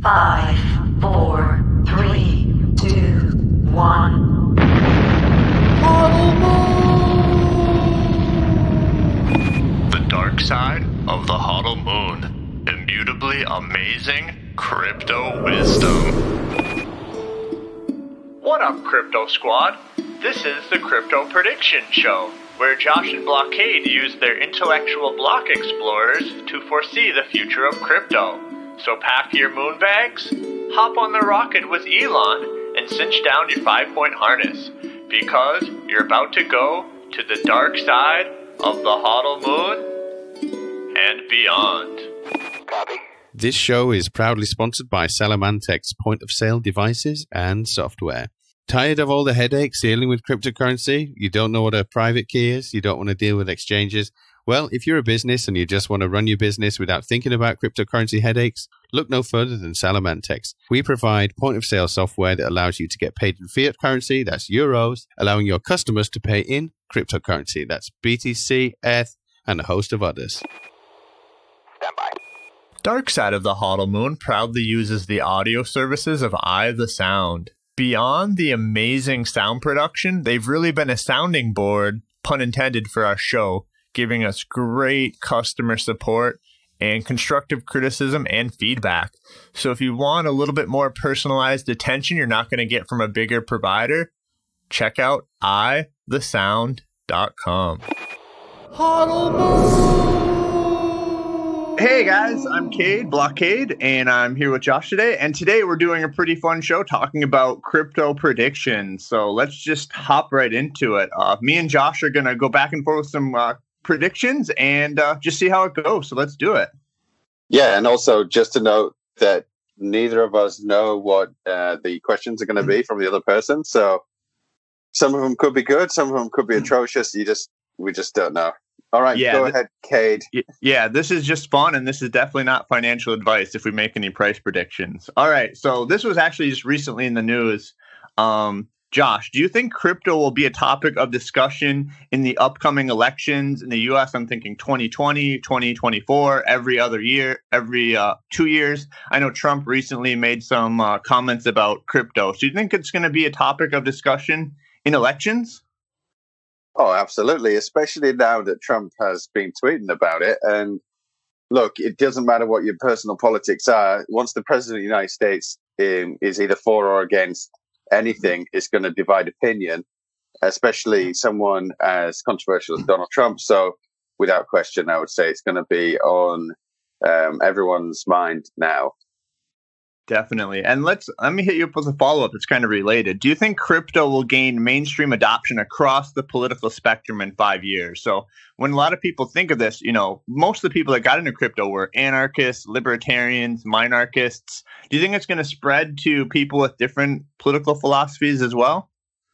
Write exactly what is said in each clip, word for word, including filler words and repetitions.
Five, four, three, two, one. The dark side of the Huddle Moon. Immutably amazing crypto wisdom. What up, Crypto Squad? This is the Crypto Prediction Show, where Josh and Blockade use their intellectual block explorers to foresee the future of crypto. So pack your moon bags, hop on the rocket with Elon, and cinch down your five-point harness, because you're about to go to the dark side of the Huddle Moon and beyond. Copy. This show is proudly sponsored by Salamantec's point-of-sale devices and software. Tired of all the headaches dealing with cryptocurrency? You don't know what a private key is? You don't want to deal with exchanges? Well, if you're a business and you just want to run your business without thinking about cryptocurrency headaches, look no further than Salamantex. We provide point-of-sale software that allows you to get paid in fiat currency, that's euros, allowing your customers to pay in cryptocurrency, that's B T C, E T H, and a host of others. Stand by. Dark Side of the Huddle Moon proudly uses the audio services of Eye the Sound. Beyond the amazing sound production, they've really been a sounding board, pun intended, for our show, giving us great customer support and constructive criticism and feedback. So if you want a little bit more personalized attention you're not going to get from a bigger provider, check out eye the sound dot com. Hey guys, I'm Cade, Blockade, and I'm here with Josh today. And today we're doing a pretty fun show talking about crypto predictions. So let's just hop right into it. Uh, me and Josh are going to go back and forth with some uh, predictions and uh, just see how it goes. So let's do it. Yeah, and also just to note that neither of us know what uh, the questions are going to be from the other person. So some of them could be good, some of them could be atrocious. You just we just don't know. All right, yeah, go th- ahead, Cade. Yeah, this is just fun, and this is definitely not financial advice if we make any price predictions. All right, so this was actually just recently in the news. Um, Josh, do you think crypto will be a topic of discussion in the upcoming elections in the U S? I'm thinking twenty twenty, twenty twenty-four, every other year, every uh, two years. I know Trump recently made some uh, comments about crypto. So do you think it's going to be a topic of discussion in elections? Oh, absolutely, especially now that Trump has been tweeting about it. And look, it doesn't matter what your personal politics are. Once the president of the United States um, is either for or against anything, it's going to divide opinion, especially someone as controversial as Donald Trump. So without question, I would say it's going to be on um, everyone's mind now. Definitely. And let's let me hit you up with a follow-up that's kind of related. Do you think crypto will gain mainstream adoption across the political spectrum in five years? So when a lot of people think of this, you know, most of the people that got into crypto were anarchists, libertarians, minarchists. Do you think it's going to spread to people with different political philosophies as well?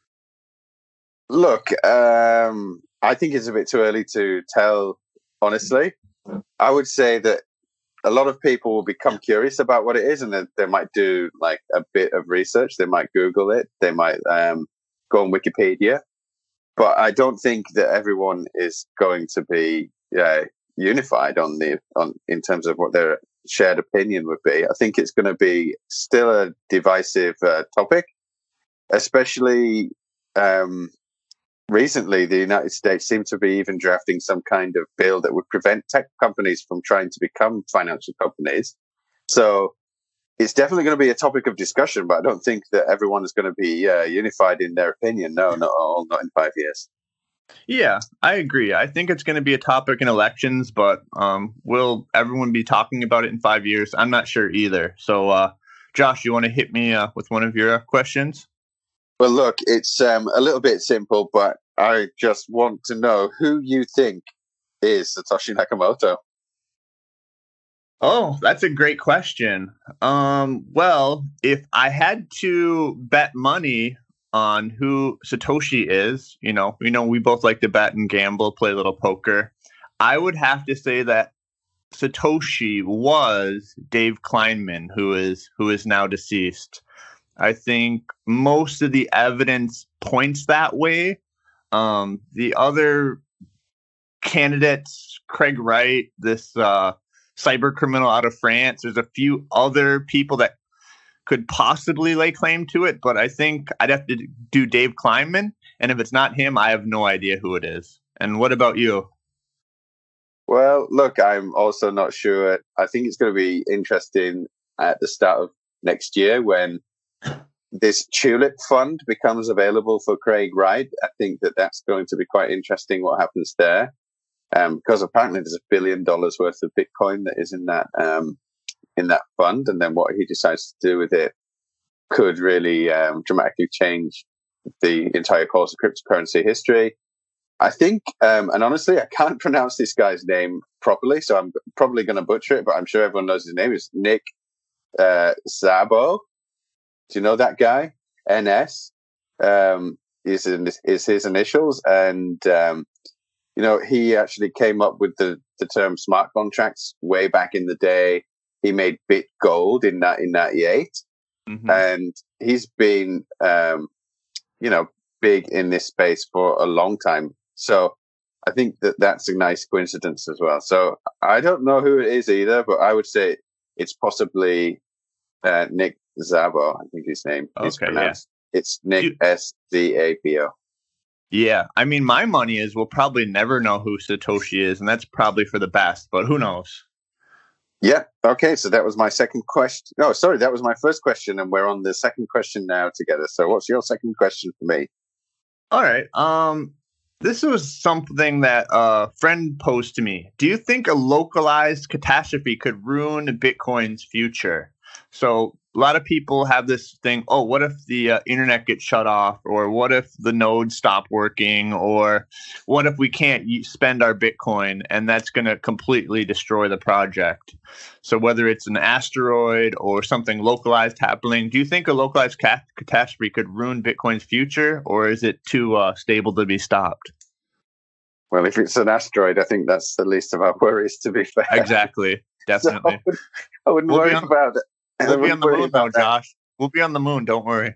Look, um, I think it's a bit too early to tell, honestly. I would say that a lot of people will become curious about what it is, and they, they might do like a bit of research. They might Google it. They might um, go on Wikipedia. But I don't think that everyone is going to be uh, unified on the on in terms of what their shared opinion would be. I think it's going to be still a divisive uh, topic, especially um, recently. The United States seemed to be even drafting some kind of bill that would prevent tech companies from trying to become financial companies. So it's definitely going to be a topic of discussion, but I don't think that everyone is going to be uh, unified in their opinion. No, not all, not in five years. Yeah, I agree. I think it's going to be a topic in elections, but um, will everyone be talking about it in five years? I'm not sure either. So, uh, Josh, you want to hit me uh, with one of your questions? Well, look, it's um, a little bit simple, but I just want to know who you think is Satoshi Nakamoto. Oh, that's a great question. Um, well, if I had to bet money on who Satoshi is, you know, you know, we both like to bet and gamble, play a little poker. I would have to say that Satoshi was Dave Kleinman, who is who is now deceased. I think most of the evidence points that way. Um, the other candidates, Craig Wright, this uh, cyber criminal out of France, there's a few other people that could possibly lay claim to it, but I think I'd have to do Dave Kleinman. And if it's not him, I have no idea who it is. And what about you? Well, look, I'm also not sure. I think it's going to be interesting at the start of next year when this Tulip Fund becomes available for Craig Wright. I think that that's going to be quite interesting what happens there. Um, because apparently there's a billion dollars worth of Bitcoin that is in that um, in that fund. And then what he decides to do with it could really um, dramatically change the entire course of cryptocurrency history. I think, um, and honestly, I can't pronounce this guy's name properly, so I'm probably going to butcher it, but I'm sure everyone knows his name. It's Nick uh, Szabo. Do you know that guy? N S um, is, is his initials. And, um, you know, he actually came up with the, the term smart contracts way back in the day. He made BitGold in nineteen ninety-eight. Mm-hmm. And he's been, um, you know, big in this space for a long time. So I think that that's a nice coincidence as well. So I don't know who it is either, but I would say it's possibly uh, Nick Szabo. I think his name is okay, pronounced. Yeah. It's Nick S Z A B O. Yeah, I mean, my money is we'll probably never know who Satoshi is, and that's probably for the best, but who knows? Yeah, okay, so that was my second question. No, sorry, that was my first question, and we're on the second question now together. So what's your second question for me? All right, um... this was something that a friend posed to me. Do you think a localized catastrophe could ruin Bitcoin's future? So a lot of people have this thing, oh, what if the uh, internet gets shut off? Or what if the nodes stop working? Or what if we can't spend our Bitcoin and that's going to completely destroy the project? So whether it's an asteroid or something localized happening, do you think a localized cat- catastrophe could ruin Bitcoin's future? Or is it too uh, stable to be stopped? Well, if it's an asteroid, I think that's the least of our worries, to be fair. Exactly. Definitely. So I wouldn't we'll worry on, about it. We'll be on the moon now, Josh. We'll be on the moon. Don't worry.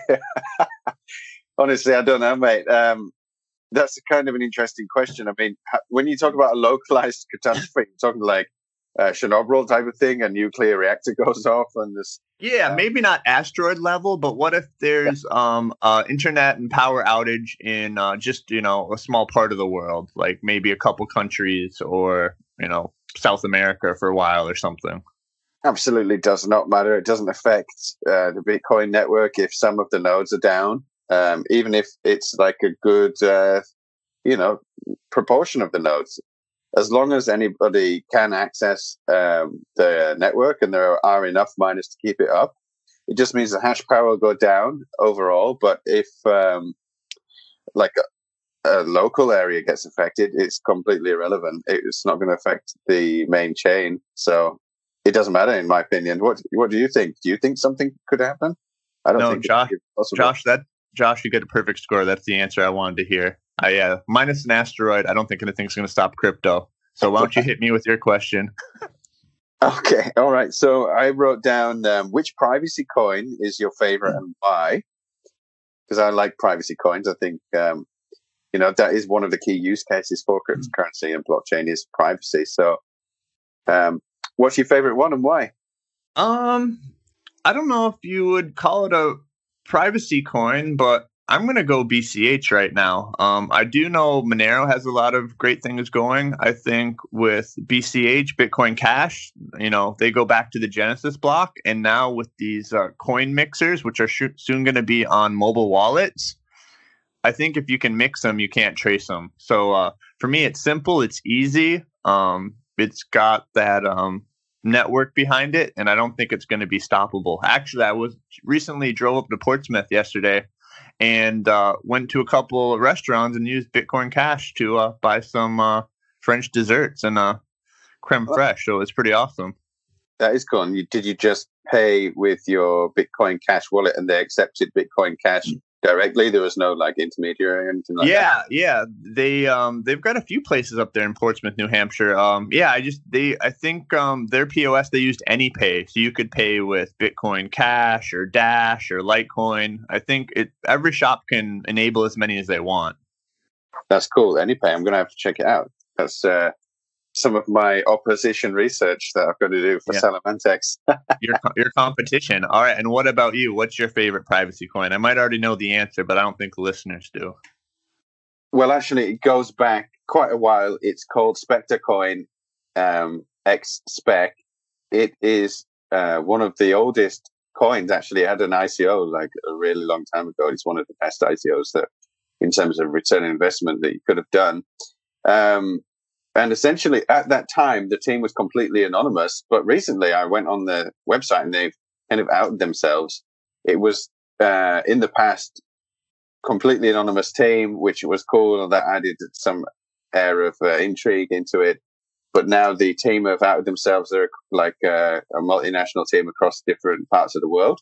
Honestly, I don't know, mate. Um, that's a kind of an interesting question. I mean, when you talk about a localized catastrophe, you're talking like uh, Chernobyl type of thing, a nuclear reactor goes off and this. Yeah, uh, maybe not asteroid level, but what if there's yeah. um uh internet and power outage in uh, just, you know, a small part of the world, like maybe a couple countries or, you know, South America for a while or something? Absolutely does not matter. It doesn't affect uh, the Bitcoin network if some of the nodes are down, um, even if it's like a good, uh, you know, proportion of the nodes. As long as anybody can access um, the network and there are enough miners to keep it up, it just means the hash power will go down overall. But if um, like a, a local area gets affected, it's completely irrelevant. It's not going to affect the main chain. So it doesn't matter, in my opinion. What What do you think? Do you think something could happen? I don't no, think Josh. It's possible. Josh, that Josh, you get a perfect score. That's the answer I wanted to hear. I uh, minus an asteroid. I don't think anything's going to stop crypto. So why don't you hit me with your question? Okay, all right. So I wrote down um, which privacy coin is your favorite and why? Because I like privacy coins. I think um, you know that is one of the key use cases for cryptocurrency and blockchain is privacy. So, um, what's your favorite one and why? Um, I don't know if you would call it a privacy coin, but I'm going to go B C H right now. Um, I do know Monero has a lot of great things going. I think with B C H, Bitcoin Cash, you know, they go back to the Genesis block. And now with these uh, coin mixers, which are sh- soon going to be on mobile wallets, I think if you can mix them, you can't trace them. So uh, for me, it's simple. It's easy. Um, it's got that um, network behind it, and I don't think it's going to be stoppable. Actually, I was recently drove up to Portsmouth yesterday and uh, went to a couple of restaurants and used Bitcoin Cash to uh, buy some uh, French desserts and uh, creme fraiche. So it's pretty awesome. That is cool. You, did you just pay with your Bitcoin Cash wallet and they accepted Bitcoin Cash directly? There was no like intermediary or anything like yeah, that? Yeah, yeah. They um they've got a few places up there in Portsmouth, New Hampshire. Um, yeah, I just they I think um their P O S they used AnyPay, so you could pay with Bitcoin Cash or Dash or Litecoin. I think it every shop can enable as many as they want. That's cool. AnyPay. I'm gonna have to check it out. That's uh some of my opposition research that I've got to do for Yeah. Salamantex. Your co- your competition. All right. And what about you? What's your favorite privacy coin? I might already know the answer, but I don't think listeners do. Well, actually, it goes back quite a while. It's called Spectre Coin, um, X Spec. It is uh, one of the oldest coins. Actually, it had an I C O like a really long time ago. It's one of the best I C Os that, in terms of return on investment, that you could have done. Um, and essentially, at that time, the team was completely anonymous. But recently, I went on the website and they've kind of outed themselves. It was uh, in the past completely anonymous team, which was cool, and that added some air of uh, intrigue into it. But now the team have outed themselves. They're like uh, a multinational team across different parts of the world.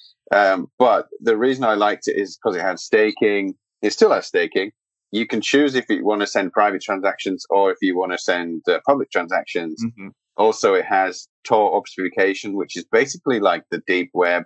Um, but the reason I liked it is because it had staking. It still has staking. You can choose if you want to send private transactions or if you want to send uh, public transactions. Mm-hmm. Also, it has Tor obfuscation, which is basically like the deep web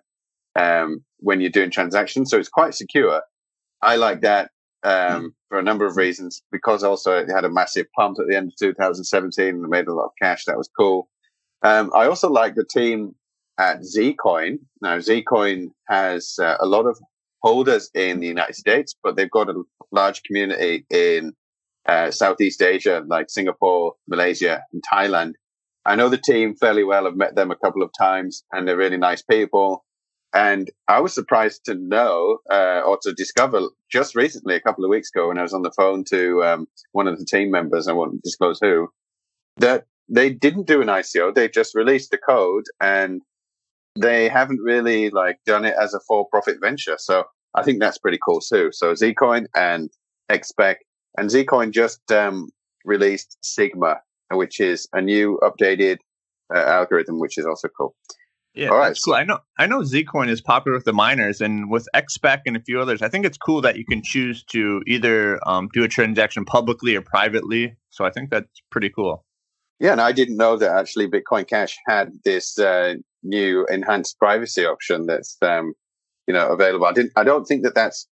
um, when you're doing transactions. So it's quite secure. I like that um, for a number of reasons, because also it had a massive pump at the end of two thousand seventeen and made a lot of cash. That was cool. Um, I also like the team at Zcoin. Now, Zcoin has uh, a lot of holders in the United States, but they've got a large community in uh, Southeast Asia, like Singapore, Malaysia, and Thailand. I know the team fairly well. I've met them a couple of times, and they're really nice people. And I was surprised to know uh, or to discover just recently, a couple of weeks ago, when I was on the phone to um, one of the team members, I won't disclose who, that they didn't do an I C O. They just released the code, and they haven't really like done it as a for-profit venture. So I think that's pretty cool too. So Zcoin and X Spec, and Zcoin just um, released Sigma, which is a new updated uh, algorithm, which is also cool. Yeah, All right, that's cool. I know I know Zcoin is popular with the miners, and with X Spec and a few others. I think it's cool that you can choose to either um, do a transaction publicly or privately. So I think that's pretty cool. Yeah, and I didn't know that actually Bitcoin Cash had this uh, new enhanced privacy option that's um, you know available. I didn't. I don't think that that's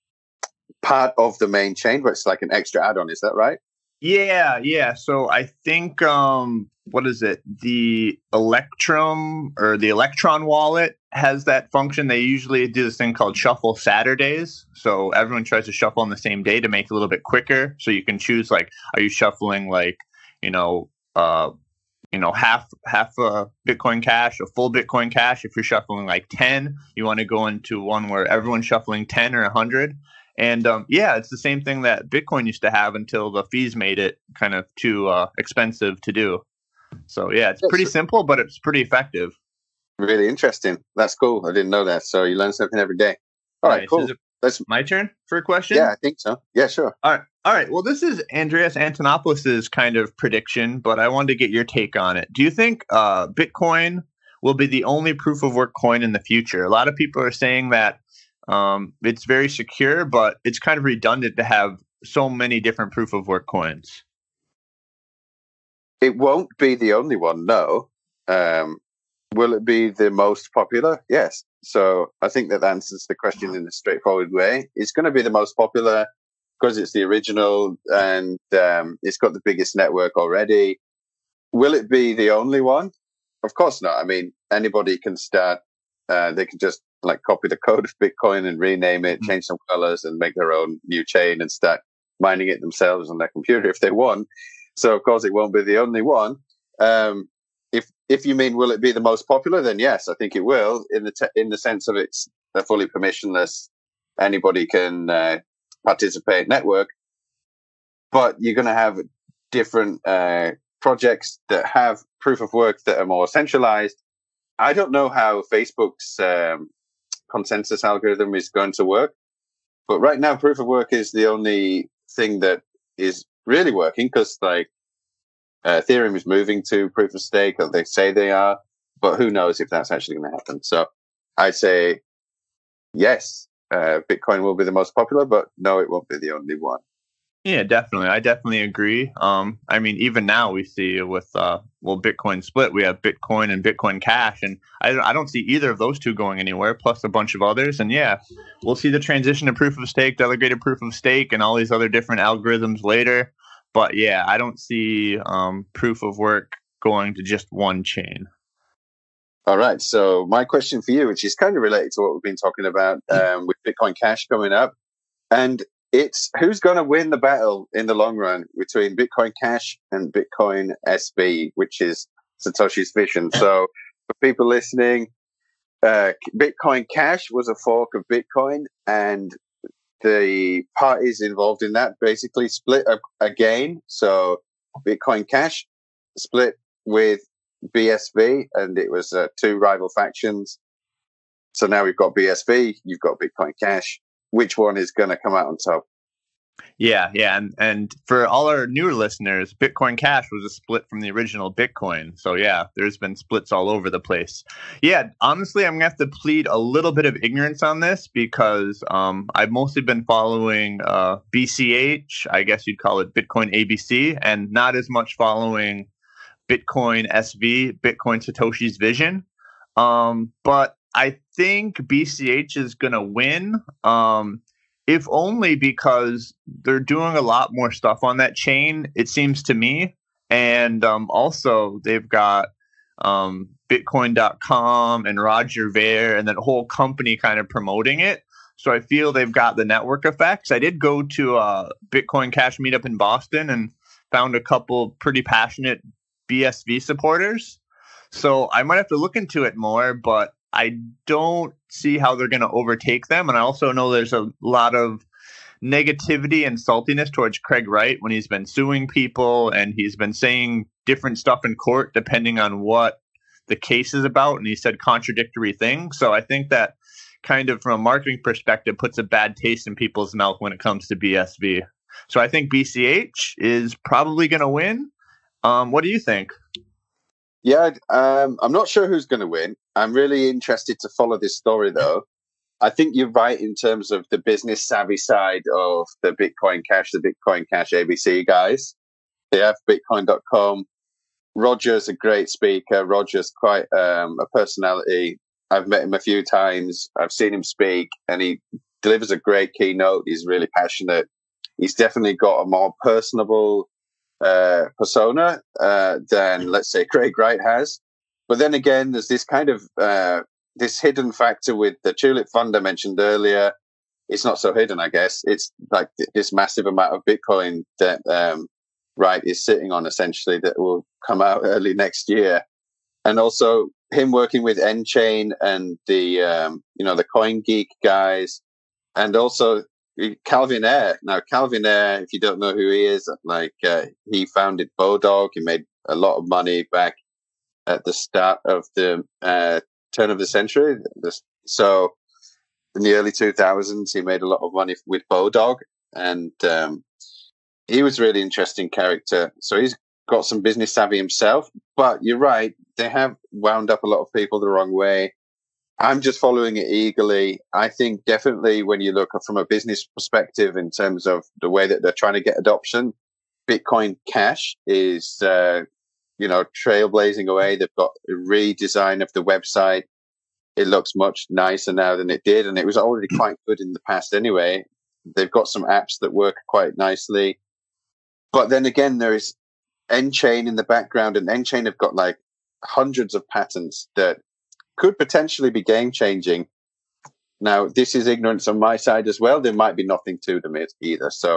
part of the main chain, but it's like an extra add-on. Is that right? Yeah, yeah. So I think um, what is it? The Electrum or the Electron wallet has that function. They usually do this thing called Shuffle Saturdays. So everyone tries to shuffle on the same day to make it a little bit quicker. So you can choose like, are you shuffling like, you know, uh, you know, half half a Bitcoin Cash, a full Bitcoin Cash. If you're shuffling like ten, you want to go into one where everyone's shuffling ten or one hundred. And um, yeah, it's the same thing that Bitcoin used to have until the fees made it kind of too uh, expensive to do. So yeah, it's pretty simple, but it's pretty effective. Really interesting. That's cool. I didn't know that. So you learn something every day. All right, Nice. cool. Is it That's my turn for a question? yeah, I think so. Yeah, sure. All right. All right. Well, this is Andreas Antonopoulos' kind of prediction, but I wanted to get your take on it. Do you think uh, Bitcoin will be the only proof of work coin in the future? A lot of people are saying that um, it's very secure, but it's kind of redundant to have so many different proof of work coins. It won't be the only one, no. Um, will it be the most popular? Yes. So I think that answers the question in a straightforward way. It's going to be the most popular because it's the original and um, it's got the biggest network already. Will it be the only one? Of course not. I mean, anybody can start. Uh, they can just like copy the code of Bitcoin and rename it, change some colors, and make their own new chain and start mining it themselves on their computer if they want. So of course it won't be the only one. Um, if if you mean will it be the most popular, then yes, I think it will. In the te- in the sense of it's a fully permissionless, anybody can uh, participate network. But you're going to have different uh, projects that have proof of work that are more centralized. I don't know how Facebook's um, consensus algorithm is going to work, but right now proof of work is the only thing that is really working because like uh, Ethereum is moving to proof of stake, or they say they are, but who knows if that's actually going to happen. So I'd say yes, uh, Bitcoin will be the most popular, but no, it won't be the only one. Yeah, definitely. I definitely agree. Um, I mean, even now we see with uh, well, Bitcoin split, we have Bitcoin and Bitcoin Cash, and I, I don't see either of those two going anywhere. Plus a bunch of others, and yeah, we'll see the transition to proof of stake, delegated proof of stake, and all these other different algorithms later. but yeah, I don't see um, proof of work going to just one chain. All right. So my question for you, which is kind of related to what we've been talking about um, with Bitcoin Cash coming up, and it's who's going to win the battle in the long run between Bitcoin Cash and Bitcoin S V, which is Satoshi's vision. So for people listening, uh, Bitcoin Cash was a fork of Bitcoin, and the parties involved in that basically split again. So Bitcoin Cash split with B S V, and it was uh, two rival factions. So now we've got B S V, you've got Bitcoin Cash. Which one is going to come out on top? Yeah, yeah, and and for all our newer listeners, Bitcoin Cash was a split from the original Bitcoin. So yeah, there's been splits all over the place. Yeah, honestly, I'm gonna have to plead a little bit of ignorance on this because um, I've mostly been following uh, B C H, I guess you'd call it Bitcoin A B C, and not as much following Bitcoin S V, Bitcoin Satoshi's vision. Um, but I think B C H is gonna win. Um, If only because they're doing a lot more stuff on that chain, it seems to me. And um, also, they've got um, Bitcoin dot com and Roger Ver and that whole company kind of promoting it. So I feel they've got the network effects. I did go to a Bitcoin Cash meetup in Boston and found a couple pretty passionate B S V supporters. So I might have to look into it more, but I don't see how they're going to overtake them. And I also know there's a lot of negativity and saltiness towards Craig Wright when he's been suing people and he's been saying different stuff in court depending on what the case is about. And he said contradictory things. So I think that kind of from a marketing perspective puts a bad taste in people's mouth when it comes to B S V. So I think B C H is probably going to win. Um, what do you think? Yeah, um, I'm not sure who's going to win. I'm really interested to follow this story, though. I think you're right in terms of the business savvy side of the Bitcoin Cash, the Bitcoin Cash A B C guys. They have Bitcoin dot com. Roger's a great speaker. Roger's quite um, a personality. I've met him a few times. I've seen him speak, and he delivers a great keynote. He's really passionate. He's definitely got a more personable uh, persona uh, than, let's say, Craig Wright has. But then again, there's this kind of uh, this hidden factor with the Tulip Fund I mentioned earlier. It's not so hidden, I guess. It's like th- this massive amount of Bitcoin that um, Wright is sitting on, essentially, that will come out early next year. And also him working with nChain and the um, you know the CoinGeek guys, and also Calvin Ayre. Now, Calvin Ayre, if you don't know who he is, like uh, he founded Bodog. He made a lot of money back at the start of the uh, turn of the century. So in the early two thousands, he made a lot of money with Bodog, and um, he was a really interesting character. So he's got some business savvy himself. But you're right, they have wound up a lot of people the wrong way. I'm just following it eagerly. I think definitely when you look from a business perspective in terms of the way that they're trying to get adoption, Bitcoin Cash is, uh, you know, trailblazing away. They've got a redesign of the website. It looks much nicer now than it did, and it was already quite good in the past anyway. They've got some apps that work quite nicely. But then again, there is nChain in the background, and nChain have got like hundreds of patents that could potentially be game-changing. Now, this is ignorance on my side as well. There might be nothing to them either. So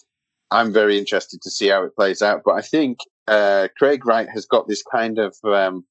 I'm very interested to see how it plays out. But I think uh, Craig Wright has got this kind of, um,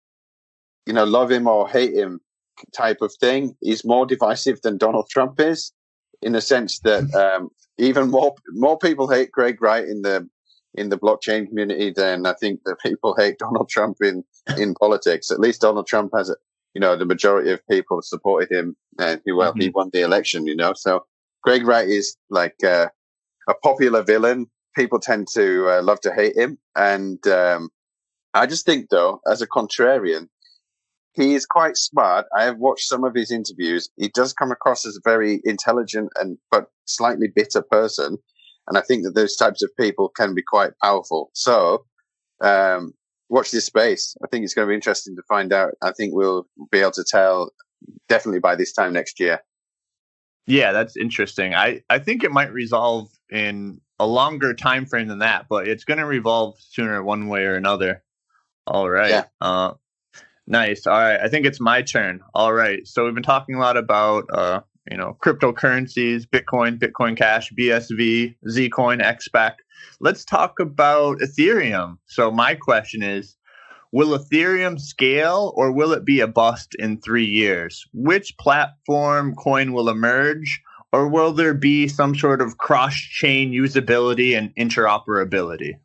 you know, love him or hate him type of thing. He's more divisive than Donald Trump is, in the sense that um, even more more people hate Craig Wright in the in the blockchain community than I think that people hate Donald Trump in, in politics. At least Donald Trump has, a, you know, the majority of people supported him, and he, well, mm-hmm. he won the election, you know. So Craig Wright is like uh, a popular villain. People tend to uh, love to hate him. And um, I just think, though, as a contrarian, he is quite smart. I have watched some of his interviews. He does come across as a very intelligent and but slightly bitter person. And I think that those types of people can be quite powerful. So um, watch this space. I think it's going to be interesting to find out. I think we'll be able to tell definitely by this time next year. Yeah, that's interesting. I, I think it might resolve in a longer time frame than that, but it's going to revolve sooner one way or another. All right. Yeah. Uh, nice. All right. I think it's my turn. All right. So we've been talking a lot about, uh, you know, cryptocurrencies, Bitcoin, Bitcoin Cash, B S V, Zcoin, X S P E C. Let's talk about Ethereum. So my question is, will Ethereum scale or will it be a bust in three years? Which platform coin will emerge, or will there be some sort of cross-chain usability and interoperability?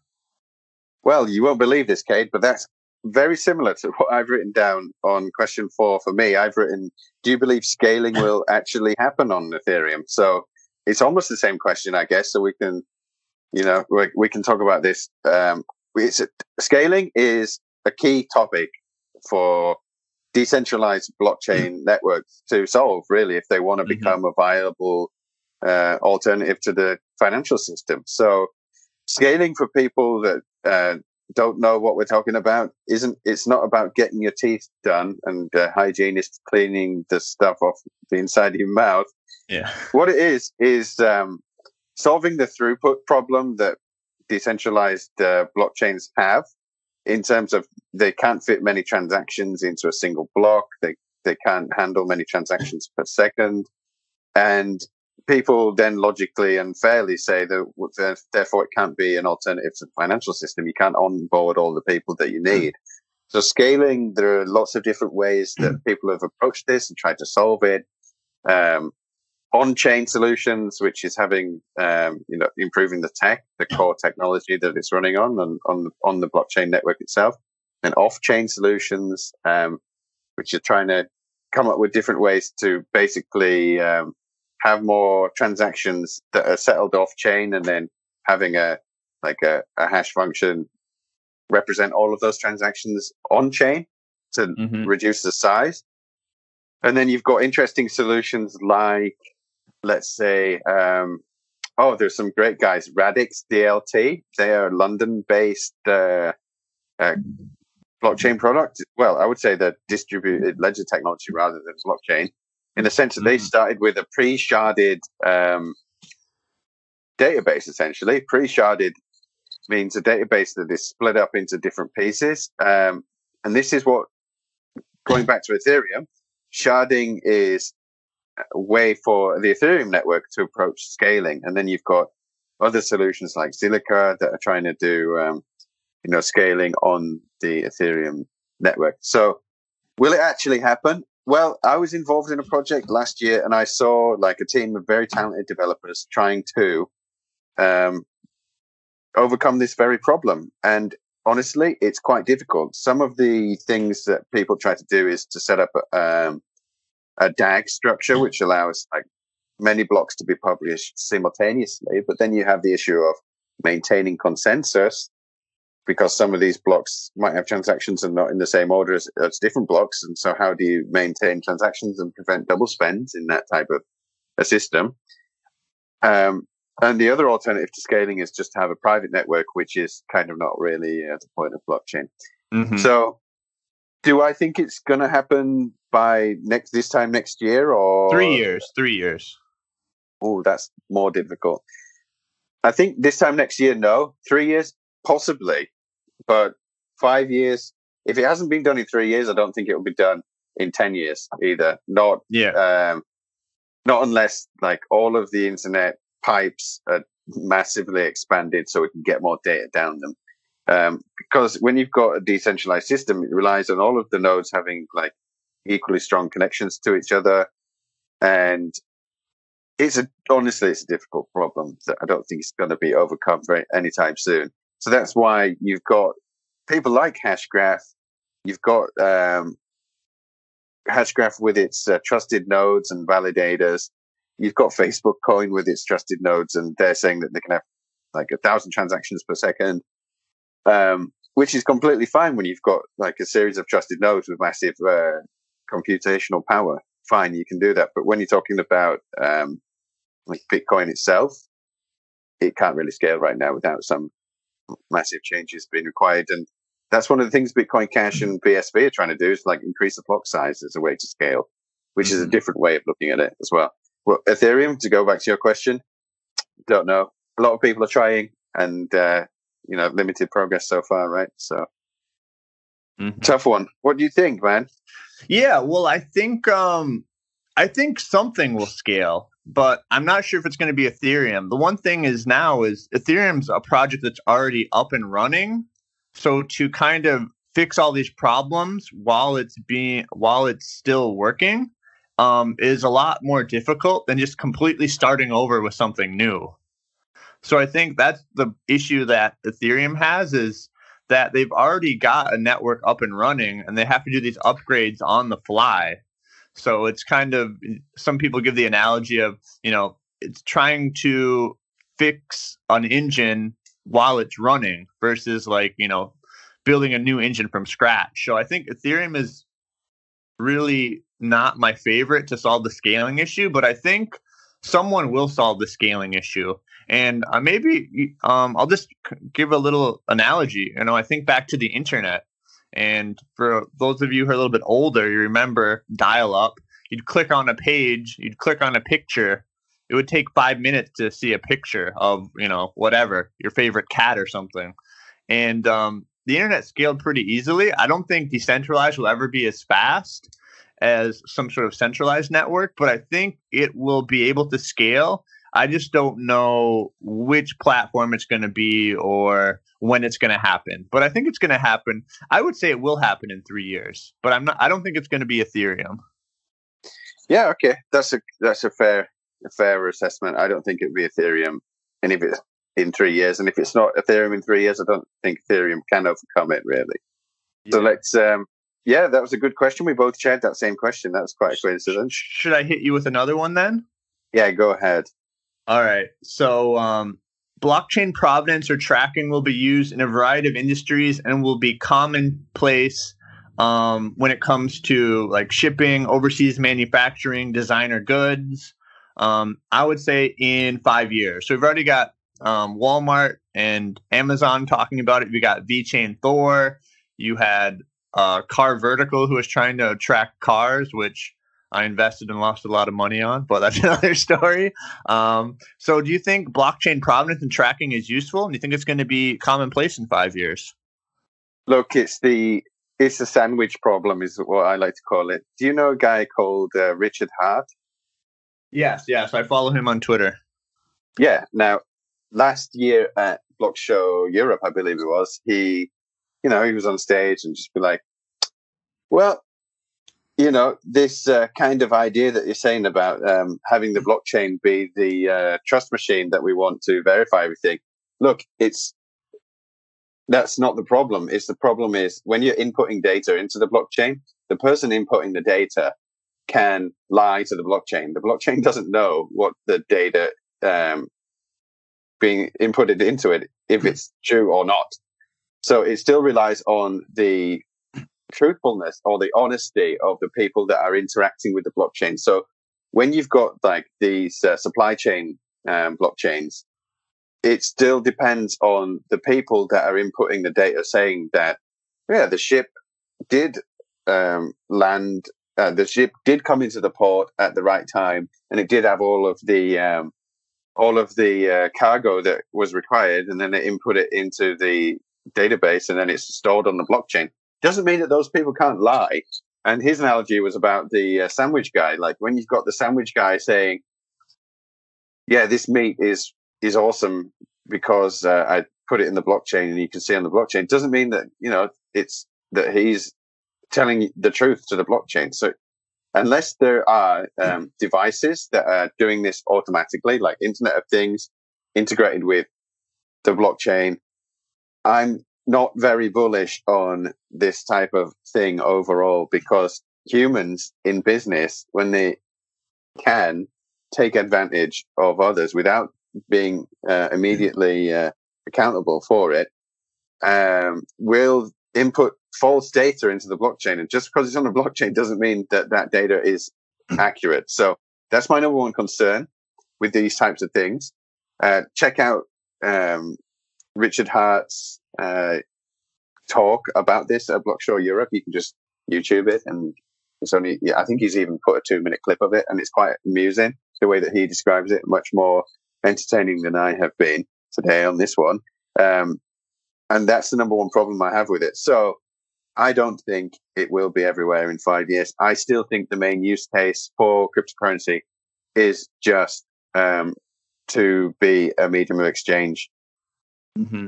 Well, you won't believe this, Cade, but that's very similar to what I've written down on question four for me. I've written, do you believe scaling will actually happen on Ethereum? So it's almost the same question, I guess. So we can, you know, we, we can talk about this. Um, it's, scaling is a key topic for decentralized blockchain networks to solve, really, if they want to Mm-hmm. become a viable uh, alternative to the financial system. So scaling, for people that uh, don't know what we're talking about, isn't, it's not about getting your teeth done and uh, hygienists cleaning the stuff off the inside of your mouth. Yeah. What it is, is um, solving the throughput problem that decentralized uh, blockchains have, in terms of they can't fit many transactions into a single block. They they can't handle many transactions per second. And people then logically and fairly say that therefore it can't be an alternative to the financial system. You can't onboard all the people that you need. So scaling, there are lots of different ways that people have approached this and tried to solve it. Um, on-chain solutions, which is having, um, you know, improving the tech, the core technology that it's running on, and on the, on the blockchain network itself, and off-chain solutions, um, which are trying to come up with different ways to basically um, have more transactions that are settled off-chain, and then having a like a, a hash function represent all of those transactions on-chain to Mm-hmm. reduce the size. And then you've got interesting solutions like, let's say, um, oh, there's some great guys, Radix D L T. They are a London-based uh, uh, blockchain product. Well, I would say they're distributed ledger technology rather than blockchain, in the sense that they started with a pre-sharded um, database, essentially. Pre-sharded means a database that is split up into different pieces. Um, and this is what, going back to Ethereum, sharding is a way for the Ethereum network to approach scaling. And then you've got other solutions like Zilliqa that are trying to do, um, you know, scaling on the Ethereum network. So will it actually happen? Well, I was involved in a project last year and I saw like a team of very talented developers trying to um, overcome this very problem. And honestly, it's quite difficult. Some of the things that people try to do is to set up um, a D A G structure, which allows like many blocks to be published simultaneously. But then you have the issue of maintaining consensus, because some of these blocks might have transactions and not in the same order as, as different blocks. And so how do you maintain transactions and prevent double spends in that type of a system? Um, and the other alternative to scaling is just to have a private network, which is kind of not really at the point of blockchain. Mm-hmm. So do I think it's going to happen by next this time next year, or Three years. Three years. Oh, that's more difficult. I think this time next year, no. Three years, possibly. But five years, if it hasn't been done in three years, I don't think it will be done in ten years either. Not, Yeah. um, not unless like all of the internet pipes are massively expanded so we can get more data down them. Um, because when you've got a decentralized system, it relies on all of the nodes having like equally strong connections to each other. And it's a, honestly, it's a difficult problem that I don't think it's going to be overcome very anytime soon. So that's why you've got people like Hashgraph. You've got um, Hashgraph with its uh, trusted nodes and validators. You've got Facebook Coin with its trusted nodes, and they're saying that they can have like a thousand transactions per second, um, which is completely fine when you've got like a series of trusted nodes with massive uh, computational power. Fine, you can do that. But when you're talking about um, like Bitcoin itself, it can't really scale right now without some massive changes being required. And that's one of the things Bitcoin Cash and B S V are trying to do, is like increase the block size as a way to scale, which mm-hmm. is a different way of looking at it as well. Well, Ethereum, to go back to your question, don't know. a lot of people are trying, and uh, you know, limited progress so far, right? So Mhm. tough one. What do you think, man? Yeah, well, I think um, I think something will scale, but I'm not sure if it's going to be Ethereum. The one thing is now is Ethereum's a project that's already up and running, so to kind of fix all these problems while it's being while it's still working um, is a lot more difficult than just completely starting over with something new. So I think that's the issue that Ethereum has is that they've already got a network up and running and they have to do these upgrades on the fly. So it's kind of, some people give the analogy of, you know, it's trying to fix an engine while it's running versus like, you know, building a new engine from scratch. So I think Ethereum is really not my favorite to solve the scaling issue, but I think someone will solve the scaling issue. And uh, maybe um, I'll just give a little analogy. You know, I think back to the internet. And for those of you who are a little bit older, you remember dial-up. You'd click on a page, you'd click on a picture. It would take five minutes to see a picture of, you know, whatever, your favorite cat or something. And um, the internet scaled pretty easily. I don't think decentralized will ever be as fast as some sort of centralized network, but I think it will be able to scale. I just don't know which platform it's going to be or when it's going to happen. But I think it's going to happen. I would say it will happen in three years, but I'm not. I don't think it's going to be Ethereum. Yeah, okay, that's a that's a fair a fair assessment. I don't think it would be Ethereum, and if it's in three years, and if it's not Ethereum in three years, I don't think Ethereum can overcome it really. Yeah. So let's. Um, yeah, that was a good question. We both shared that same question. That was quite a coincidence. Should I hit you with another one then? Yeah, go ahead. All right. So um, blockchain provenance or tracking will be used in a variety of industries and will be commonplace um, when it comes to like shipping, overseas manufacturing, designer goods. Um, I would say in five years. So we've already got um, Walmart and Amazon talking about it. We got VeChain Thor. You had uh, Car Vertical, who was trying to track cars, which I invested and lost a lot of money on, but that's another story. Um, so do you think blockchain provenance and tracking is useful? And do you think it's going to be commonplace in five years? Look, it's the it's the sandwich problem is what I like to call it. Do you know a guy called uh, Richard Hart? Yes, yes. I follow him on Twitter. Yeah. Now, last year at Block Show Europe, I believe it was, he, you know, he was on stage and just be like, well, you know, this uh, kind of idea that you're saying about um, having the blockchain be the uh, trust machine that we want to verify everything. Look, it's that's not the problem. It's the problem is when you're inputting data into the blockchain, the person inputting the data can lie to the blockchain. The blockchain doesn't know what the data um, being inputted into it, if it's true or not. So it still relies on the truthfulness or the honesty of the people that are interacting with the blockchain. So when you've got like these uh, supply chain um, blockchains, it still depends on the people that are inputting the data saying that, yeah, the ship did um, land, uh, the ship did come into the port at the right time, and it did have all of the um, all of the uh, cargo that was required, and then they input it into the database, and then it's stored on the blockchain. Doesn't mean that those people can't lie. And his analogy was about the uh, sandwich guy. Like when you've got the sandwich guy saying, yeah, this meat is, is awesome because uh, I put it in the blockchain and you can see on the blockchain. Doesn't mean that, you know, it's that he's telling the truth to the blockchain. So unless there are um, devices that are doing this automatically, like Internet of Things integrated with the blockchain, I'm not very bullish on this type of thing overall, because humans in business, when they can take advantage of others without being uh, immediately uh, accountable for it, um, will input false data into the blockchain. And just because it's on the blockchain doesn't mean that that data is accurate. So that's my number one concern with these types of things. Uh, check out um, Richard Hart's uh, talk about this at Block Show Europe. You can just YouTube it, and it's only, yeah, I think he's even put a two minute clip of it, and it's quite amusing the way that he describes it, much more entertaining than I have been today on this one. Um, and that's the number one problem I have with it. So I don't think it will be everywhere in five years. I still think the main use case for cryptocurrency is just um, to be a medium of exchange. Mm-hmm.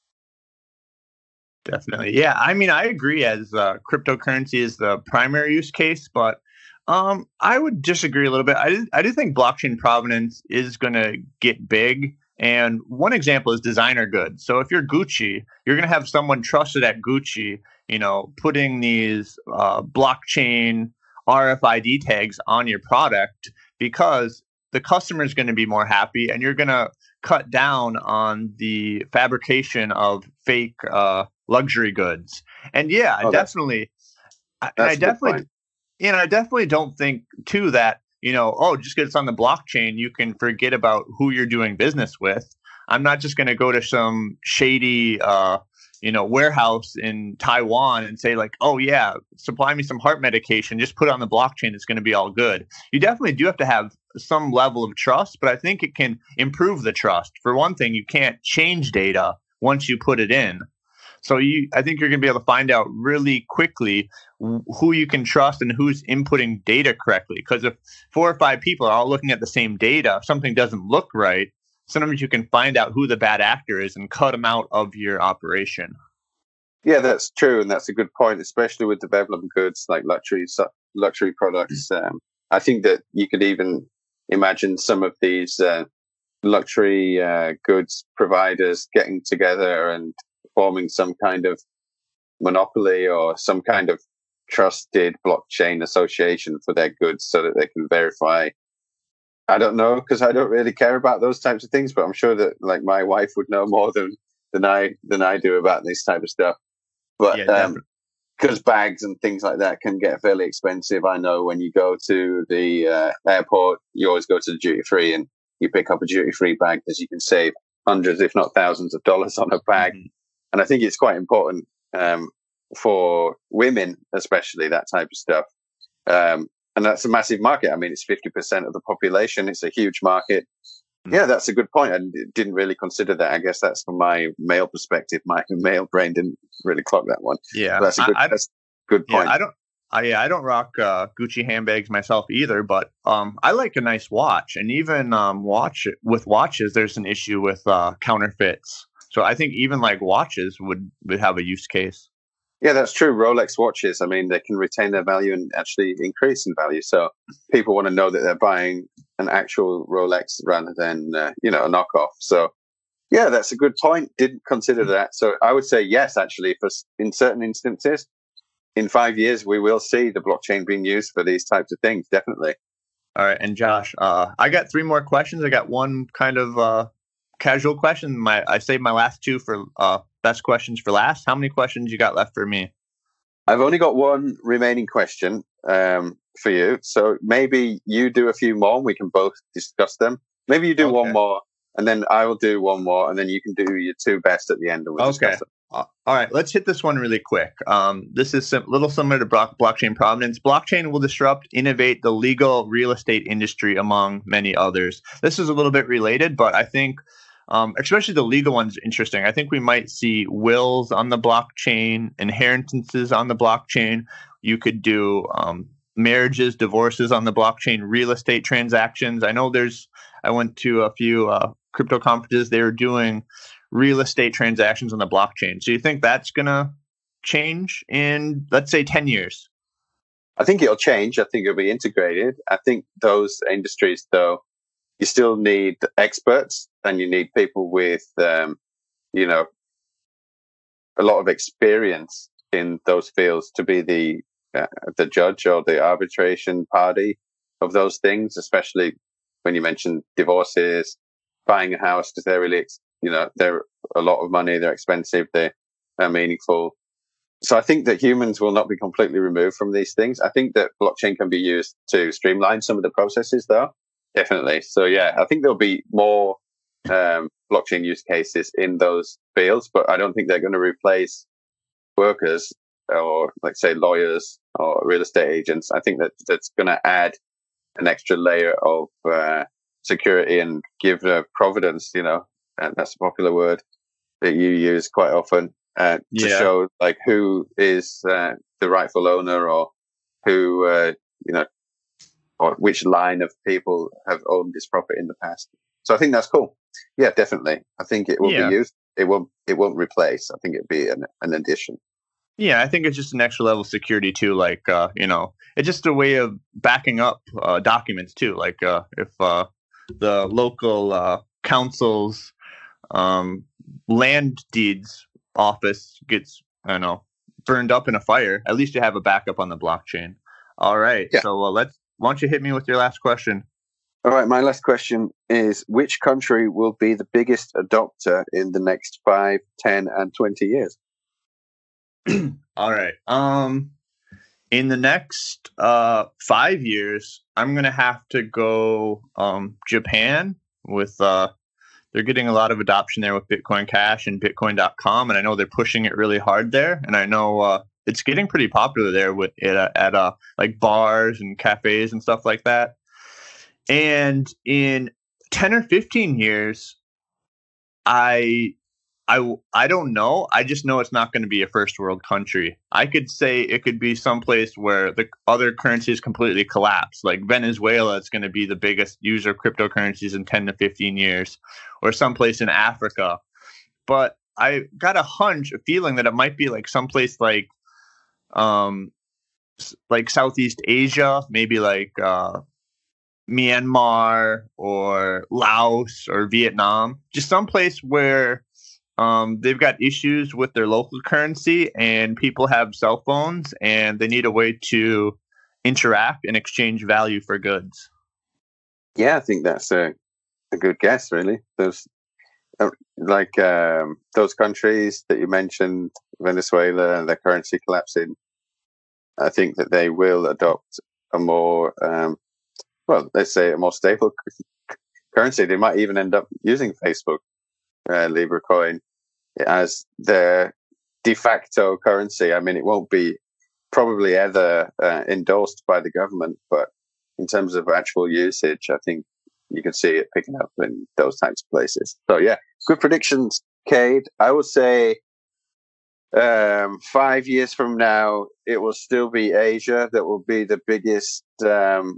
Definitely. Yeah. I mean, I agree as uh, cryptocurrency is the primary use case, but um, I would disagree a little bit. I do, I do think blockchain provenance is going to get big. And one example is designer goods. So if you're Gucci, you're going to have someone trusted at Gucci, you know, putting these uh, blockchain R F I D tags on your product because the customer is going to be more happy and you're going to cut down on the fabrication of fake uh, luxury goods. And yeah, Oh, that's- definitely. I- and that's I a good definitely, point. and I definitely don't think too that, you know, oh, just because it's on the blockchain, you can forget about who you're doing business with. I'm not just going to go to some shady, uh, you know, warehouse in Taiwan and say like, oh yeah, supply me some heart medication, just put it on the blockchain. It's going to be all good. You definitely do have to have some level of trust, but I think it can improve the trust. For one thing, you can't change data once you put it in. So you, I think you're going to be able to find out really quickly who you can trust and who's inputting data correctly. Because if four or five people are all looking at the same data, if something doesn't look right, sometimes you can find out who the bad actor is and cut them out of your operation. Yeah, that's true, and that's a good point, especially with the Veblen goods like luxury luxury products. Um, I think that you could even imagine some of these uh, luxury uh, goods providers getting together and forming some kind of monopoly or some kind of trusted blockchain association for their goods so that they can verify. I don't know, because I don't really care about those types of things, but I'm sure that like my wife would know more than, than I than I do about this type of stuff. But Yeah, um, because bags and things like that can get fairly expensive. I know when you go to the uh, airport, you always go to the duty free and you pick up a duty free bag because you can save hundreds, if not thousands of dollars on a bag. Mm-hmm. And I think it's quite important um, for women, especially that type of stuff. Um, and that's a massive market. I mean, it's fifty percent of the population. It's a huge market. Mm-hmm. Yeah, that's a good point. I didn't really consider that. I guess that's from my male perspective. My male brain didn't really clock that one. Yeah, but that's a good, I, I, that's a good point. Yeah, I don't. I, yeah, I don't rock uh, Gucci handbags myself either, but um, I like a nice watch. And even um, watch with watches, there's an issue with uh, counterfeits. So I think even like watches would, would have a use case. Yeah, that's true. Rolex watches, I mean, they can retain their value and actually increase in value. So people want to know that they're buying an actual Rolex rather than, uh, you know, a knockoff. So yeah, that's a good point. Didn't consider that. So I would say yes, actually, for in certain instances, in five years, we will see the blockchain being used for these types of things. Definitely. All right. And Josh, uh, I got three more questions. I got one kind of uh, casual question. My I saved my last two for uh, best questions for last. How many questions you got left for me? I've only got one remaining question um, for you. So maybe you do a few more and we can both discuss them. Maybe you do Okay. one more and then I will do one more and then you can do your two best at the end and we'll Okay. discuss them. Uh, all right, let's hit this one really quick. Um, this is a sim- little similar to block- blockchain provenance. Blockchain will disrupt, innovate the legal real estate industry, among many others. This is a little bit related, but I think, um, especially the legal one's interesting. I think we might see wills on the blockchain, inheritances on the blockchain. You could do um, marriages, divorces on the blockchain, real estate transactions. I know there's. I went to a few uh, crypto conferences. They were doing real estate transactions on the blockchain. So you think that's going to change in, let's say, ten years? I think it'll change. I think it'll be integrated. I think those industries, though, you still need experts and you need people with, um, you know, a lot of experience in those fields to be the uh, the judge or the arbitration party of those things, especially when you mention divorces, buying a house, because they're really, you know, they're a lot of money, they're expensive, they're, they're meaningful. So I think that humans will not be completely removed from these things. I think that blockchain can be used to streamline some of the processes, though. Definitely. So yeah, I think there'll be more um, blockchain use cases in those fields, but I don't think they're going to replace workers or, like, say, lawyers or real estate agents. I think that that's going to add an extra layer of uh, security and give uh, providence, you know, and that's a popular word that you use quite often uh, to Yeah. show like who is uh, the rightful owner or who, uh, you know, or which line of people have owned this property in the past. So I think that's cool. Yeah, definitely. I think it will Yeah. be used. It won't. It won't replace. I think it'd be an, an addition. Yeah, I think it's just an extra level of security too. Like, uh, you know, it's just a way of backing up uh, documents too. Like, uh, if uh, the local uh, council's um, land deeds office gets, I don't know, burned up in a fire, at least you have a backup on the blockchain. All right. Yeah. So uh, let's. Why don't you hit me with your last question? All right. My last question is: which country will be the biggest adopter in the next five, ten, and twenty years? All right. Um, in the next uh five years, I'm gonna have to go um Japan with uh they're getting a lot of adoption there with Bitcoin Cash and Bitcoin dot com, and I know they're pushing it really hard there, and I know uh it's getting pretty popular there with it uh, at uh like bars and cafes and stuff like that. And in ten or fifteen years, I I, I don't know. I just know it's not going to be a first world country. I could say it could be someplace where the other currencies completely collapse. Like Venezuela is going to be the biggest user of cryptocurrencies in ten to fifteen years, or someplace in Africa. But I got a hunch, a feeling that it might be like someplace like um, like Southeast Asia, maybe like uh, Myanmar or Laos or Vietnam, just someplace where Um, they've got issues with their local currency and people have cell phones and they need a way to interact and exchange value for goods. Yeah, I think that's a, a good guess, really. Those, uh, like um, those countries that you mentioned, Venezuela and their currency collapsing, I think that they will adopt a more, um, well, let's say a more stable currency. They might even end up using Facebook, uh, Libra coin, as their de facto currency. I mean, it won't be probably ever uh, endorsed by the government, but in terms of actual usage, I think you can see it picking up in those types of places. So yeah, good predictions, Cade. I would say um, five years from now, it will still be Asia that will be the biggest um,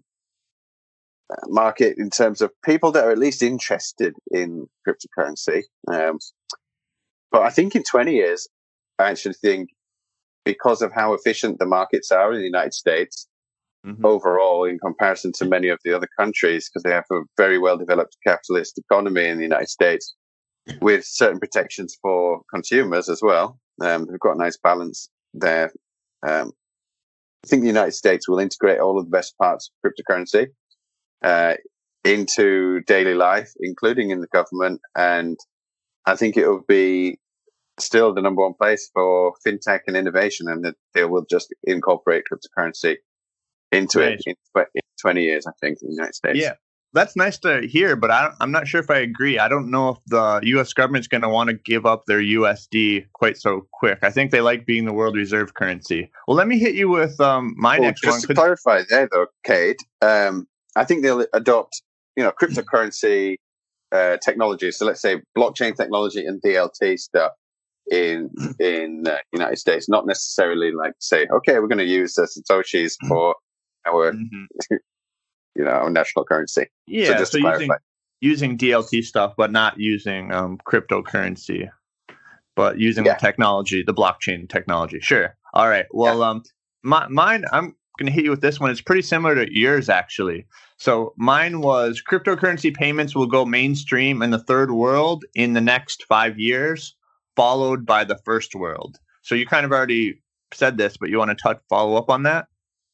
market in terms of people that are at least interested in cryptocurrency. Um, but I think in twenty years, I actually think because of how efficient the markets are in the United States, mm-hmm. overall, in comparison to many of the other countries, because they have a very well-developed capitalist economy in the United States, with certain protections for consumers as well. Um, we've got a nice balance there. Um, I think the United States will integrate all of the best parts of cryptocurrency uh, into daily life, including in the government. And I think it will be still the number one place for fintech and innovation, and that they will just incorporate cryptocurrency into Nice. it in, in twenty years, I think, in the United States. Yeah, that's nice to hear, but I, I'm not sure if I agree. I don't know if the U S government's going to want to give up their U S D quite so quick. I think they like being the world reserve currency. Well, let me hit you with um, my Well, next just one. to 'cause- clarify there, though, Kate, um, I think they'll adopt, you know, cryptocurrency uh, technology. So let's say blockchain technology and D L T stuff in in the uh, United States, not necessarily like say, okay, we're going to use the Satoshis for our, Mhm. you know, our national currency. Yeah, so so, just to using clarify. using D L T stuff, but not using um, cryptocurrency, but using Yeah. the technology, the blockchain technology. Sure. All right. Well, um, my, mine, I'm going to hit you with this one. It's pretty similar to yours, actually. So mine was cryptocurrency payments will go mainstream in the third world in the next five years, followed by the first world. So you kind of already said this, but you want to touch follow up on that?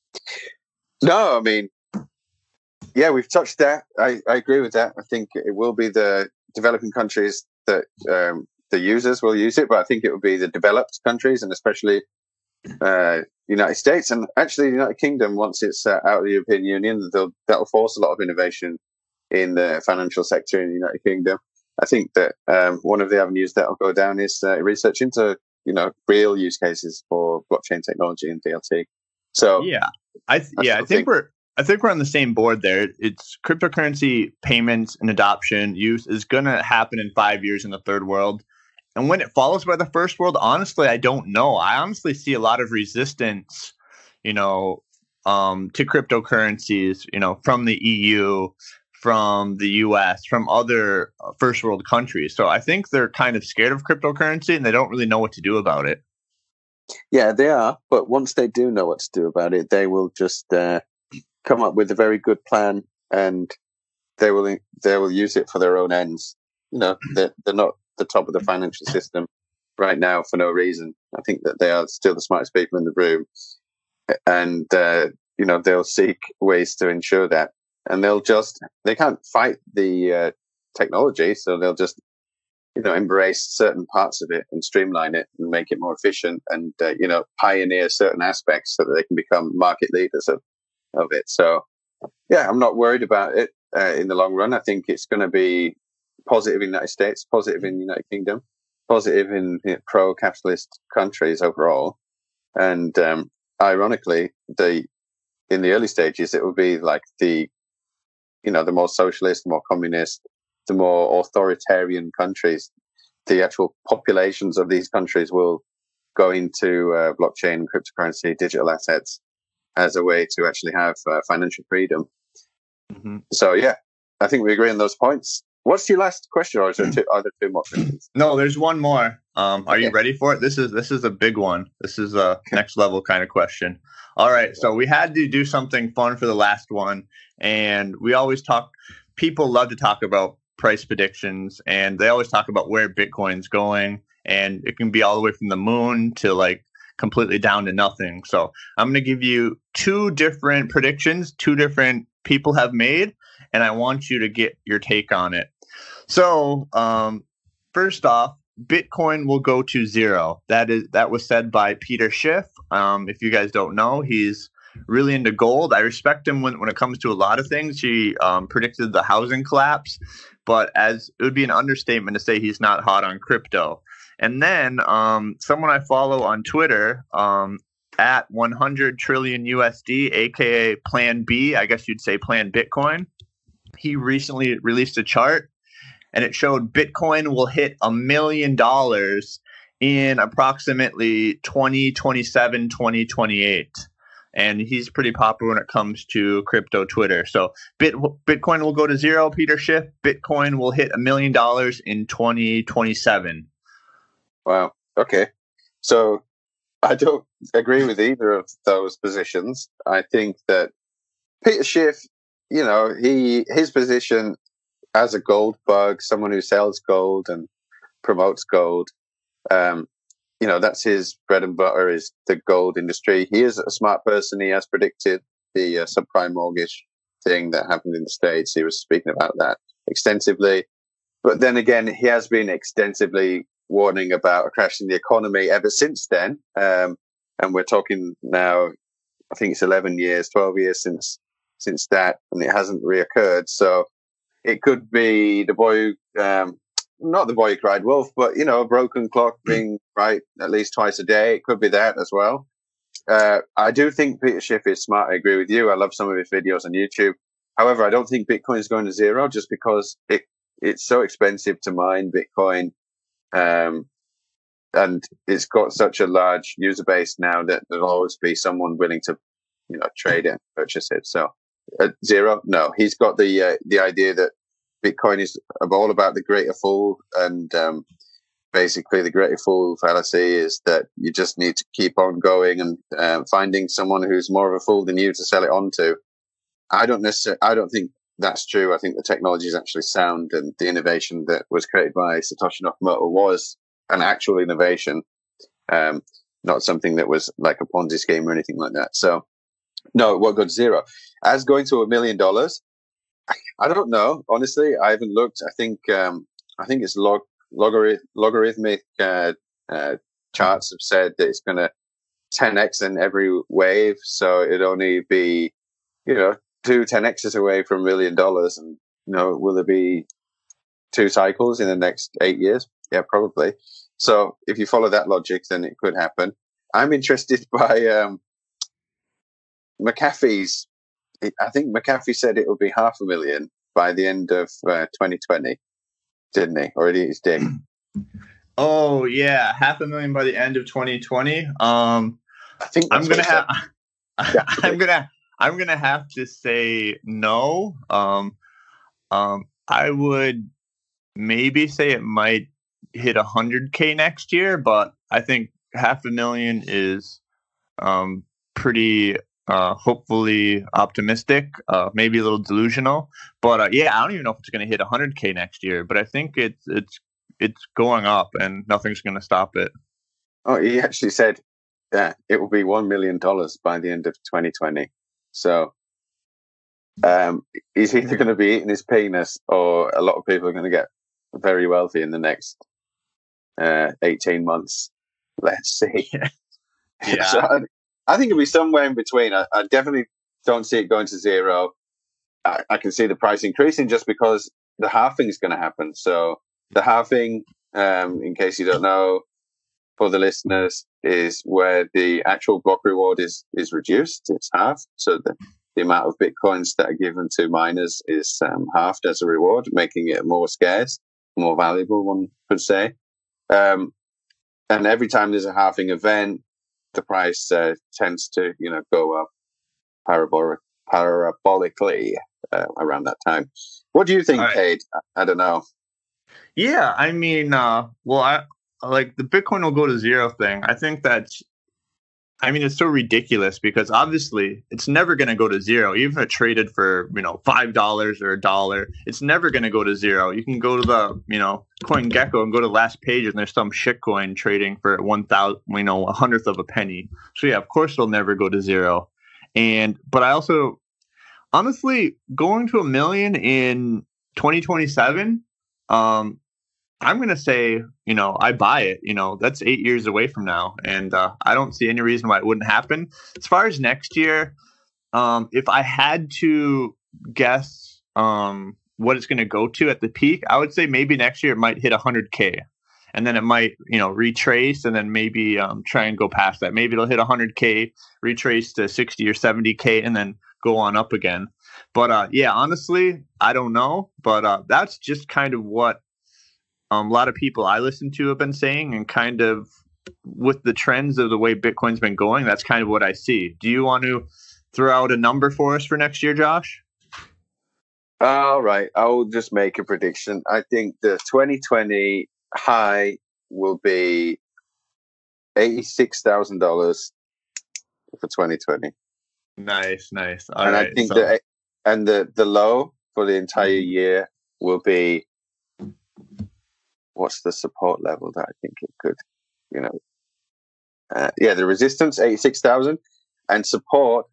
No, I mean, yeah, we've touched that. I, I agree with that. I think it will be the developing countries that um, the users will use it, but I think it will be the developed countries, and especially uh, United States, and actually the United Kingdom. Once it's uh, out of the European Union, they'll, that'll force a lot of innovation in the financial sector in the United Kingdom. I think that um, one of the avenues that will go down is uh, research into, you know, real use cases for blockchain technology and D L T. So Yeah, I th- I yeah, I still think, think- we're I think we're on the same board there. It's cryptocurrency payments and adoption use is going to happen in five years in the third world. And when it follows by the first world, honestly, I don't know. I honestly see a lot of resistance, you know, um, to cryptocurrencies, you know, from the E U, from the U S, from other first world countries. So I think they're kind of scared of cryptocurrency and they don't really know what to do about it. Yeah, they are. But once they do know what to do about it, they will just uh, come up with a very good plan, and they will they will use it for their own ends. You know, they're, they're not the top of the financial system right now for no reason. I think that they are still the smartest people in the room, and uh, you know, they'll seek ways to ensure that. And they'll just they can't fight the uh, technology, so they'll just you know embrace certain parts of it and streamline it and make it more efficient, and uh, you know pioneer certain aspects so that they can become market leaders of of it. So yeah, I'm not worried about it uh, in the long run. I think it's going to be positive in the United States, positive in the United Kingdom, positive in you know, pro-capitalist countries overall. And um, ironically, the in the early stages, it will be like the you know the more socialist, more communist, the more authoritarian countries. The actual populations of these countries will go into uh, blockchain, cryptocurrency, digital assets as a way to actually have uh, financial freedom. Mm-hmm. So yeah, I think we agree on those points. What's your last question, or is there two, are there two more questions? No, there's one more. Um, are okay. you ready for it? This is this is a big one. This is a next level kind of question. All right, so we had to do something fun for the last one, and we always talk. People love to talk about price predictions, and they always talk about where Bitcoin's going, and it can be all the way from the moon to like completely down to nothing. So I'm going to give you two different predictions, two different people have made, and I want you to get your take on it. So um, first off, Bitcoin will go to zero. That is that was said by Peter Schiff. Um, if you guys don't know, he's really into gold. I respect him when, when it comes to a lot of things. He um, predicted the housing collapse, but as it would be an understatement to say he's not hot on crypto. And then um, someone I follow on Twitter um, at one hundred trillion U S D, aka Plan B, I guess you'd say Plan Bitcoin. He recently released a chart, and it showed Bitcoin will hit a million dollars in approximately twenty twenty-seven, twenty twenty-eight. And he's pretty popular when it comes to crypto Twitter. So Bit, Bitcoin will go to zero, Peter Schiff. Bitcoin will hit a million dollars in twenty twenty-seven. Wow. Okay. So I don't agree with either of those positions. I think that Peter Schiff, you know, he his position as a gold bug, someone who sells gold and promotes gold, um, you know, that's his bread and butter is the gold industry. He is a smart person. He has predicted the uh, subprime mortgage thing that happened in the States. He was speaking about that extensively. But then again, he has been extensively warning about a crash in the economy ever since then. Um, and we're talking now, I think it's eleven years, twelve years since since that, and it hasn't reoccurred. So it could be the boy, um, not the boy who cried wolf, but, you know, a broken clock being right at least twice a day. It could be that as well. Uh, I do think Peter Schiff is smart. I agree with you. I love some of his videos on YouTube. However, I don't think Bitcoin is going to zero just because it it's so expensive to mine Bitcoin. Um, and it's got such a large user base now that there'll always be someone willing to, you know, trade it and purchase it. So at zero, no, he's got the, uh, the idea that Bitcoin is all about the greater fool. And, um, basically the greater fool fallacy is that you just need to keep on going and, uh, finding someone who's more of a fool than you to sell it on to. I don't necessarily, I don't think that's true. I think the technology is actually sound, and the innovation that was created by Satoshi Nakamoto was an actual innovation, um, not something that was like a Ponzi scheme or anything like that. So, no, it won't go to zero. As going to a million dollars, I don't know. Honestly, I haven't looked. I think um, I think it's log logarith logarithmic uh, uh, charts have said that it's going to ten x in every wave. So it'd only be, you know, two ten x's away from a million dollars. And, you know, will there be two cycles in the next eight years? Yeah, probably. So if you follow that logic, then it could happen. I'm interested by um, McAfee's I think McAfee said it would be half a million by the end of uh, twenty twenty, didn't he? Or it did. Oh yeah, half a million by the end of twenty twenty. Um, I think that's I'm gonna what he said. have. Yeah. I'm gonna. I'm gonna have to say no. Um, um, I would maybe say it might hit one hundred K next year, but I think half a million is um, pretty uh, hopefully optimistic, uh, maybe a little delusional. But uh, yeah, I don't even know if it's going to hit one hundred K next year, but I think it's it's it's going up and nothing's going to stop it. Oh, he actually said that it will be one million dollars by the end of twenty twenty. So um, he's either going to be eating his penis or a lot of people are going to get very wealthy in the next uh, eighteen months. Let's see. Yeah. So I, I think it'll be somewhere in between. I, I definitely don't see it going to zero. I, I can see the price increasing just because the halving is going to happen. So the halving, um, in case you don't know, for the listeners, is where the actual block reward is is reduced. It's halved. So the, the amount of bitcoins that are given to miners is um, halved as a reward, making it more scarce, more valuable, one could say. Um, and every time there's a halving event, the price uh, tends to, you know, go up parabolic, parabolically uh, around that time. What do you think, Right. Cade? I, I don't know. Yeah, I mean, uh, well, I like the Bitcoin will go to zero thing. I think that's, I mean, it's so ridiculous because obviously it's never going to go to zero. Even if it traded for, you know, five dollars or a dollar, it's never going to go to zero. You can go to the, you know, CoinGecko and go to the last page and there's some shitcoin trading for one thousand, you know, a hundredth of a penny. So yeah, of course it'll never go to zero. And, but I also, honestly, going to a million in twenty twenty-seven, um, I'm going to say, you know, I buy it. You know, that's eight years away from now. And uh, I don't see any reason why it wouldn't happen. As far as next year, um, if I had to guess um, what it's going to go to at the peak, I would say maybe next year it might hit one hundred K. And then it might, you know, retrace and then maybe um, try and go past that. Maybe it'll hit one hundred K, retrace to sixty or seventy K, and then go on up again. But uh, yeah, honestly, I don't know. But uh, that's just kind of what Um, a lot of people I listen to have been saying, and kind of with the trends of the way Bitcoin's been going, that's kind of what I see. Do you want to throw out a number for us for next year, Josh? All right, I'll just make a prediction. I think the twenty twenty high will be eighty-six thousand dollars for twenty twenty. Nice, nice. All and right. I think so, the and the the low for the entire year will be, what's the support level that I think it could, you know, uh, yeah, the resistance eighty-six thousand and support,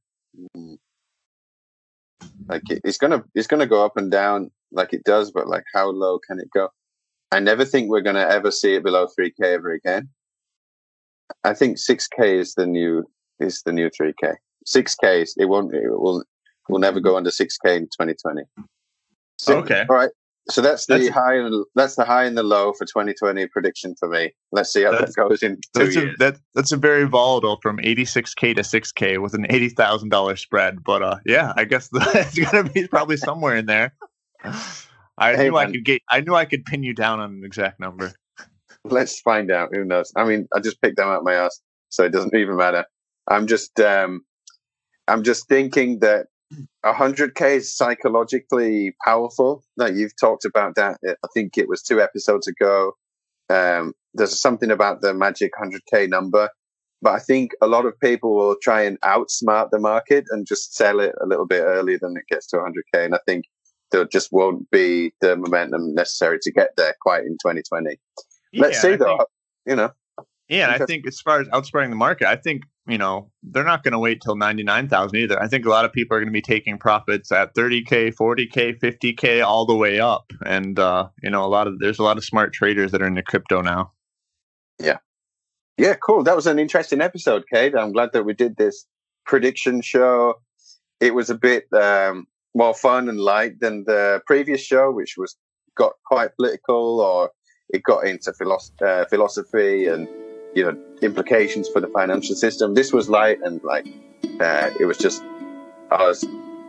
like it, it's gonna it's gonna go up and down like it does, but like how low can it go? I never think we're gonna ever see it below three K ever again. I think six K is the new is the new three K. six K it won't it will will never go under six K in twenty twenty. So, Okay. all right. So that's the That's- high and that's the high and the low for twenty twenty prediction for me. Let's see how That's- that goes in two That's a, years. that, that's a very volatile from eighty-six K to six K with an eighty thousand dollars spread. But uh, yeah, I guess the, it's going to be probably somewhere in there. I Hey, knew I man. could get. I knew I could pin you down on an exact number. Let's find out. Who knows? I mean, I just picked them out my ass, so it doesn't even matter. I'm just, um, I'm just thinking that one hundred K is psychologically powerful. Like you've talked about that. I think it was two episodes ago. Um, there's something about the magic one hundred K number, but I think a lot of people will try and outsmart the market and just sell it a little bit earlier than it gets to one hundred K. And I think there just won't be the momentum necessary to get there quite in twenty twenty. Let's Yeah, see I though. think- You know, Yeah, and I Okay. think as far as outspreading the market, I think, you know, they're not going to wait till ninety-nine thousand either. I think a lot of people are going to be taking profits at thirty K, forty K, fifty K, all the way up. And, uh, you know, a lot of there's a lot of smart traders that are into crypto now. yeah, cool. That was an interesting episode, Cade. I'm glad that we did this prediction show. It was a bit um, more fun and light than the previous show, which was got quite political, or it got into philosophy, uh, philosophy and, you know, implications for the financial system. This was light and like uh, it was just us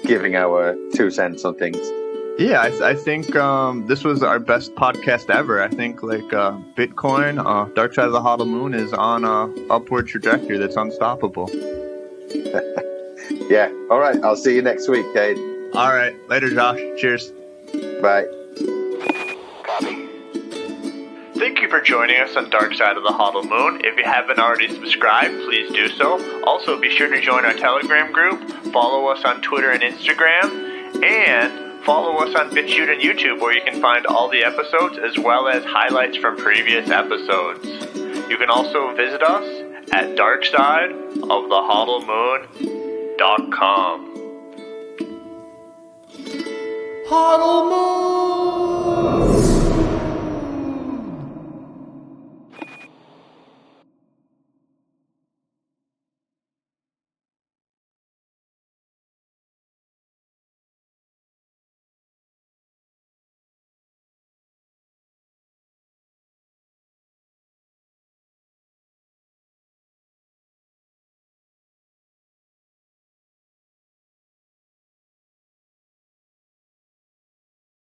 giving our two cents on things. Yeah, I, I think um, this was our best podcast ever. I think like uh, Bitcoin, uh, Dark Side of the Hodl Moon is on a upward trajectory that's unstoppable. Yeah. All right. I'll see you next week, Cade. All right. Later, Josh. Cheers. Bye. Copy. Thank you for joining us on Dark Side of the Hodl Moon. If you haven't already subscribed, please do so. Also, be sure to join our Telegram group, follow us on Twitter and Instagram, and follow us on BitChute and YouTube, where you can find all the episodes as well as highlights from previous episodes. You can also visit us at dark side of the hodl moon dot com. Hodl Moon!